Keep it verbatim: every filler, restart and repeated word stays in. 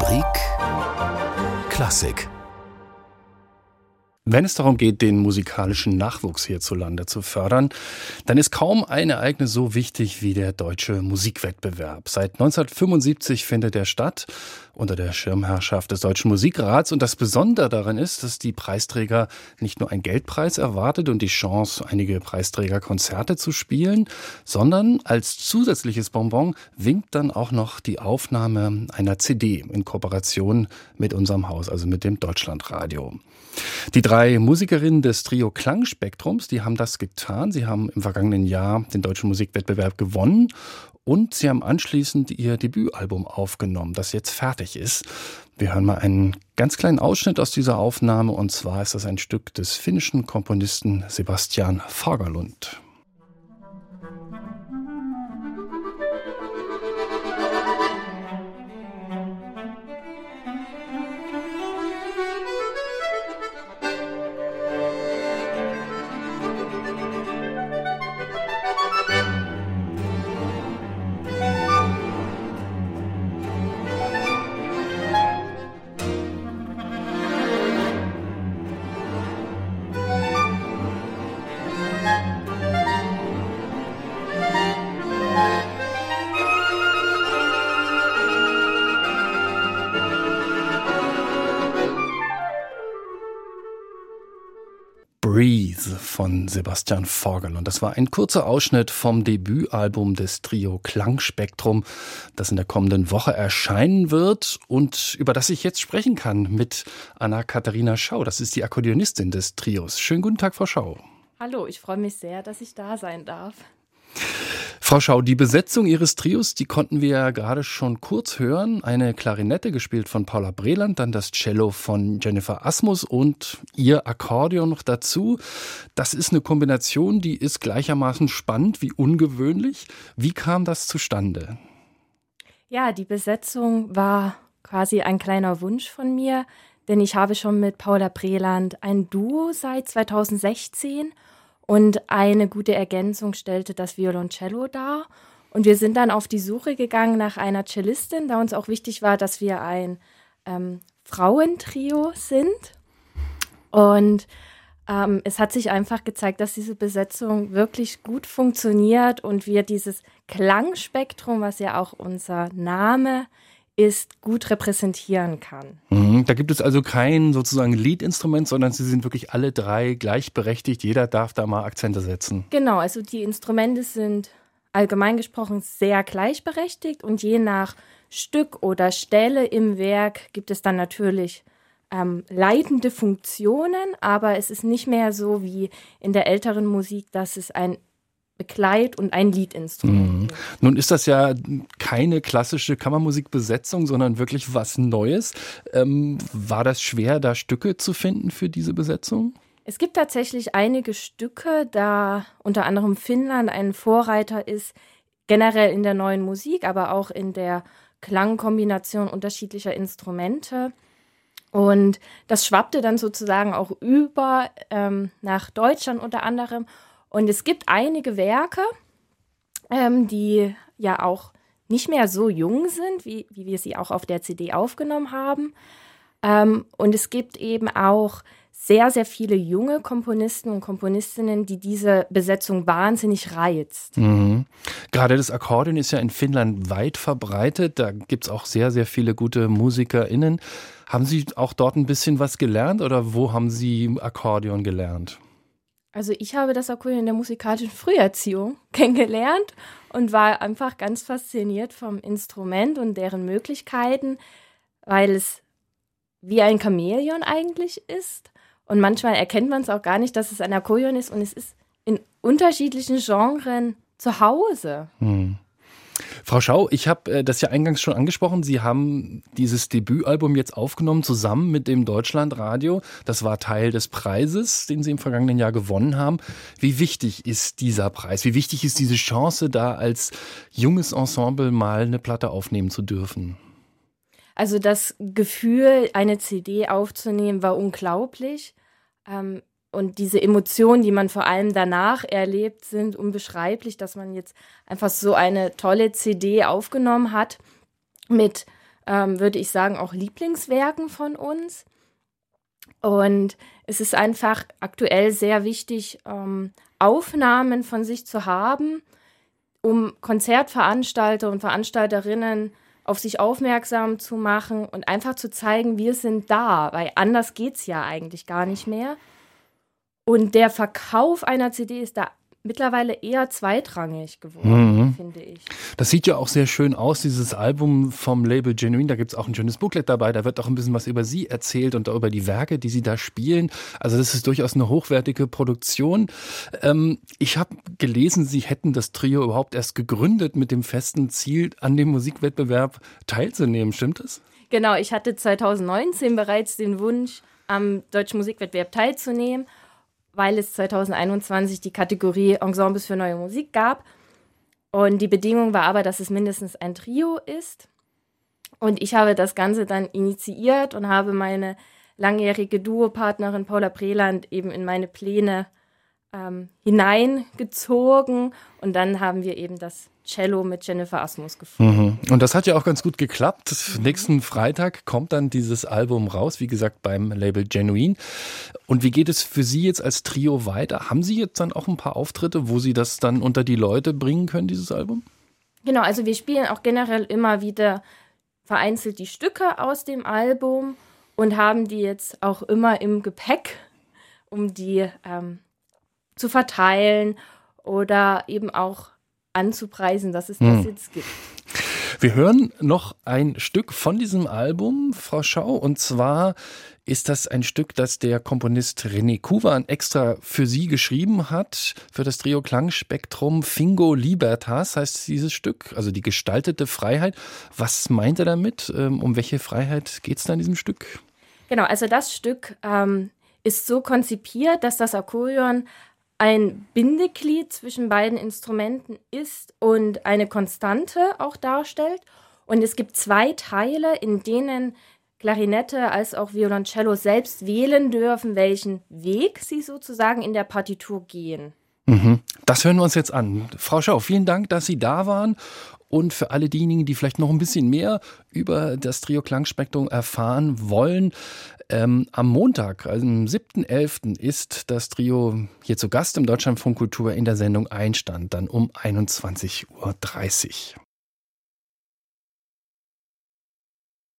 Rubrik Klassik. Wenn es darum geht, den musikalischen Nachwuchs hierzulande zu fördern, dann ist kaum ein Ereignis so wichtig wie der Deutsche Musikwettbewerb. Seit neunzehnhundertfünfundsiebzig findet er statt unter der Schirmherrschaft des Deutschen Musikrats. Und das Besondere daran ist, dass die Preisträger nicht nur einen Geldpreis erwartet und die Chance, einige Preisträgerkonzerte zu spielen, sondern als zusätzliches Bonbon winkt dann auch noch die Aufnahme einer C D in Kooperation mit unserem Haus, also mit dem Deutschlandradio. Die drei Musikerinnen des Trio Klangspektrums, die haben das getan. Sie haben im vergangenen Jahr den Deutschen Musikwettbewerb gewonnen und sie haben anschließend ihr Debütalbum aufgenommen, das jetzt fertig ist. Wir hören mal einen ganz kleinen Ausschnitt aus dieser Aufnahme, und zwar ist das ein Stück des finnischen Komponisten Sebastian Fagerlund. Breathe von Sebastian Fagerlund. Das war ein kurzer Ausschnitt vom Debütalbum des Trio Klangspektrum, das in der kommenden Woche erscheinen wird und über das ich jetzt sprechen kann mit Anna-Katharina Schau. Das ist die Akkordeonistin des Trios. Schönen guten Tag, Frau Schau. Hallo, ich freue mich sehr, dass ich da sein darf. Frau Schau, die Besetzung Ihres Trios, die konnten wir ja gerade schon kurz hören. Eine Klarinette, gespielt von Paula Breland, dann das Cello von Jennifer Asmus und Ihr Akkordeon noch dazu. Das ist eine Kombination, die ist gleichermaßen spannend wie ungewöhnlich. Wie kam das zustande? Ja, die Besetzung war quasi ein kleiner Wunsch von mir, denn ich habe schon mit Paula Breland ein Duo seit zweitausendsechzehn. Und eine gute Ergänzung stellte das Violoncello dar. Und wir sind dann auf die Suche gegangen nach einer Cellistin, da uns auch wichtig war, dass wir ein ähm, Frauentrio sind. Und ähm, es hat sich einfach gezeigt, dass diese Besetzung wirklich gut funktioniert und wir dieses Klangspektrum, was ja auch unser Name ist, gut repräsentieren kann. Mhm, da gibt es also kein sozusagen Leadinstrument, sondern sie sind wirklich alle drei gleichberechtigt. Jeder darf da mal Akzente setzen. Genau, also die Instrumente sind allgemein gesprochen sehr gleichberechtigt und je nach Stück oder Stelle im Werk gibt es dann natürlich ähm, leitende Funktionen, aber es ist nicht mehr so wie in der älteren Musik, dass es ein Begleit- und ein Liedinstrument. Mhm. Nun ist das ja keine klassische Kammermusikbesetzung, sondern wirklich was Neues. Ähm, war das schwer, da Stücke zu finden für diese Besetzung? Es gibt tatsächlich einige Stücke, da unter anderem Finnland ein Vorreiter ist, generell in der neuen Musik, aber auch in der Klangkombination unterschiedlicher Instrumente. Und das schwappte dann sozusagen auch über ähm, nach Deutschland unter anderem. Und es gibt einige Werke, ähm, die ja auch nicht mehr so jung sind, wie, wie wir sie auch auf der C D aufgenommen haben. Ähm, und es gibt eben auch sehr, sehr viele junge Komponisten und Komponistinnen, die diese Besetzung wahnsinnig reizt. Mhm. Gerade das Akkordeon ist ja in Finnland weit verbreitet. Da gibt es auch sehr, sehr viele gute MusikerInnen. Haben Sie auch dort ein bisschen was gelernt oder wo haben Sie Akkordeon gelernt? Also ich habe das Akkordeon in der musikalischen Früherziehung kennengelernt und war einfach ganz fasziniert vom Instrument und deren Möglichkeiten, weil es wie ein Chamäleon eigentlich ist. Und manchmal erkennt man es auch gar nicht, dass es ein Akkordeon ist und es ist in unterschiedlichen Genren zu Hause. Hm. Frau Schau, ich habe das ja eingangs schon angesprochen. Sie haben dieses Debütalbum jetzt aufgenommen, zusammen mit dem Deutschlandradio. Das war Teil des Preises, den Sie im vergangenen Jahr gewonnen haben. Wie wichtig ist dieser Preis? Wie wichtig ist diese Chance, da als junges Ensemble mal eine Platte aufnehmen zu dürfen? Also das Gefühl, eine C D aufzunehmen, war unglaublich. Ähm, Und diese Emotionen, die man vor allem danach erlebt, sind unbeschreiblich, dass man jetzt einfach so eine tolle C D aufgenommen hat mit ähm, würde ich sagen, auch Lieblingswerken von uns. Und es ist einfach aktuell sehr wichtig, ähm, Aufnahmen von sich zu haben, um Konzertveranstalter und Veranstalterinnen auf sich aufmerksam zu machen und einfach zu zeigen, wir sind da, weil anders geht's ja eigentlich gar nicht mehr. Und der Verkauf einer C D ist da mittlerweile eher zweitrangig geworden, mhm. finde ich. Das sieht ja auch sehr schön aus, dieses Album vom Label Genuine. Da gibt es auch ein schönes Booklet dabei. Da wird auch ein bisschen was über Sie erzählt und über die Werke, die Sie da spielen. Also das ist durchaus eine hochwertige Produktion. Ähm, ich habe gelesen, Sie hätten das Trio überhaupt erst gegründet mit dem festen Ziel, an dem Musikwettbewerb teilzunehmen. Stimmt das? Genau, ich hatte zweitausendneunzehn bereits den Wunsch, am Deutschen Musikwettbewerb teilzunehmen, weil es zweitausendeinundzwanzig die Kategorie Ensembles für neue Musik gab. Und die Bedingung war aber, dass es mindestens ein Trio ist. Und ich habe das Ganze dann initiiert und habe meine langjährige Duopartnerin Paula Breland eben in meine Pläne ähm, hineingezogen. Und dann haben wir eben das Cello mit Jennifer Asmus gefunden. Mhm. Und das hat ja auch ganz gut geklappt. Mhm. Nächsten Freitag kommt dann dieses Album raus, wie gesagt, beim Label Genuine. Und wie geht es für Sie jetzt als Trio weiter? Haben Sie jetzt dann auch ein paar Auftritte, wo Sie das dann unter die Leute bringen können, dieses Album? Genau, also wir spielen auch generell immer wieder vereinzelt die Stücke aus dem Album und haben die jetzt auch immer im Gepäck, um die ähm, zu verteilen oder eben auch anzupreisen, dass es das hm. jetzt gibt. Wir hören noch ein Stück von diesem Album, Frau Schau, und zwar ist das ein Stück, das der Komponist René Kuwan extra für Sie geschrieben hat, für das Trio Klangspektrum. Fingo Libertas heißt dieses Stück, also die gestaltete Freiheit. Was meint er damit? Um welche Freiheit geht es da in diesem Stück? Genau, also das Stück ähm, ist so konzipiert, dass das Akkordeon ein Bindeglied zwischen beiden Instrumenten ist und eine Konstante auch darstellt. Und es gibt zwei Teile, in denen Klarinette als auch Violoncello selbst wählen dürfen, welchen Weg sie sozusagen in der Partitur gehen. Mhm. Das hören wir uns jetzt an. Frau Schau, vielen Dank, dass Sie da waren. Und für alle diejenigen, die vielleicht noch ein bisschen mehr über das Trio Klangspektrum erfahren wollen, ähm, am Montag, also am siebten elften ist das Trio hier zu Gast im Deutschlandfunk Kultur in der Sendung Einstand, dann um einundzwanzig Uhr dreißig.